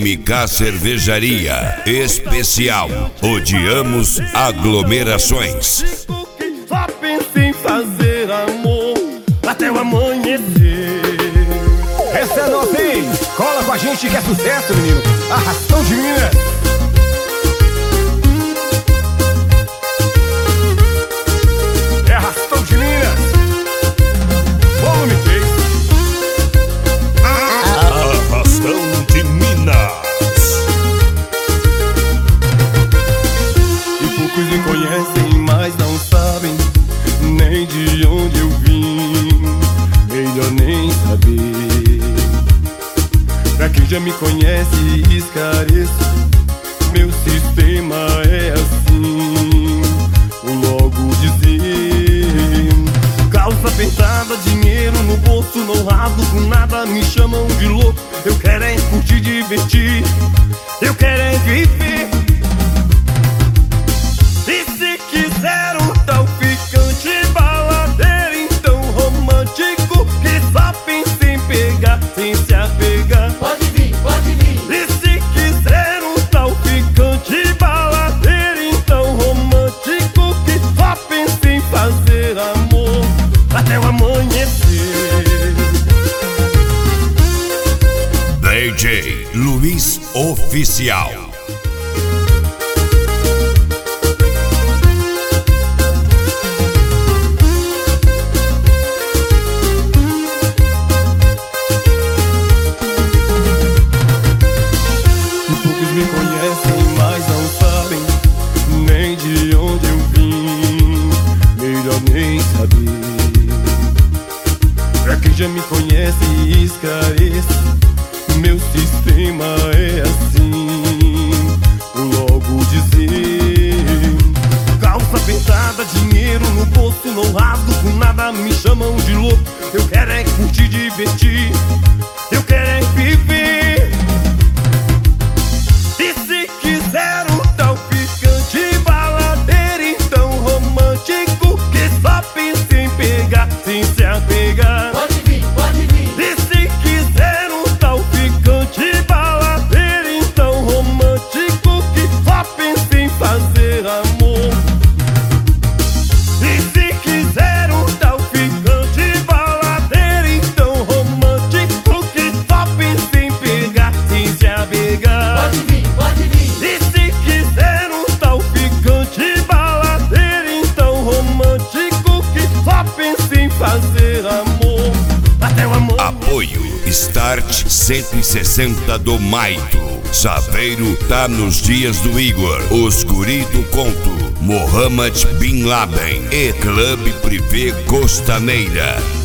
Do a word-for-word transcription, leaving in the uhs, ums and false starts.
M K Cervejaria Especial. Odiamos aglomerações. Só pensa em fazer amor até o amanhecer. Essa é nossa, hein? Cola com a gente que é sucesso, menino. Arrastão de Minas. É Arrastão de Minas. Volume três. Arrastão de Minas. E poucos me conhecem, mas não sabem nem de onde eu vim. Melhor nem saber. Pra quem já me conhece, esclareço, meu sistema é assim, vou logo dizer. Calça apertada, dinheiro no bolso, não rasgo com nada, me chamam de louco. Eu quero é curtir, divertir, eu quero é viver. E se quiser um tal ficante, baladeiro, então romântico, que só pensa em pegar sem se apegar. Pode vir, pode vir. E se quiser um tal ficante, baladeiro, então romântico, que só pensa em fazer amor até o amanhecer. D J Luiz Oficial. Me conhecem, mas não sabem nem de onde eu vim. Melhor nem saber. Pra quem já me conhece, esclareço, meu sistema é assim, vou logo dizer. Calça apertada, dinheiro no bolso, não rasgo com nada, me chamam de louco. Eu quero é curtir, divertir, eu quero é viver. E se quiser um tal ficante, baladeiro, então romântico, que só pensa em pegar sem se apegar. Pode vir, pode vir. E se quiser um tal ficante, baladeiro, então romântico, que só pensa em fazer amor. E se quiser um tal ficante, baladeiro, então romântico, que só pensa em pegar sem se apegar. Pode vir, pode vir. E se quiser um tal ficante, baladeiro, então romântico, que só pensa em fazer amor até o amor. Apoio Start cento e sessenta do Maito. Saveiro tá nos dias do Igor. Os Guri do Conto, Mohammed Bin Laden e Clube Privé Costaneira.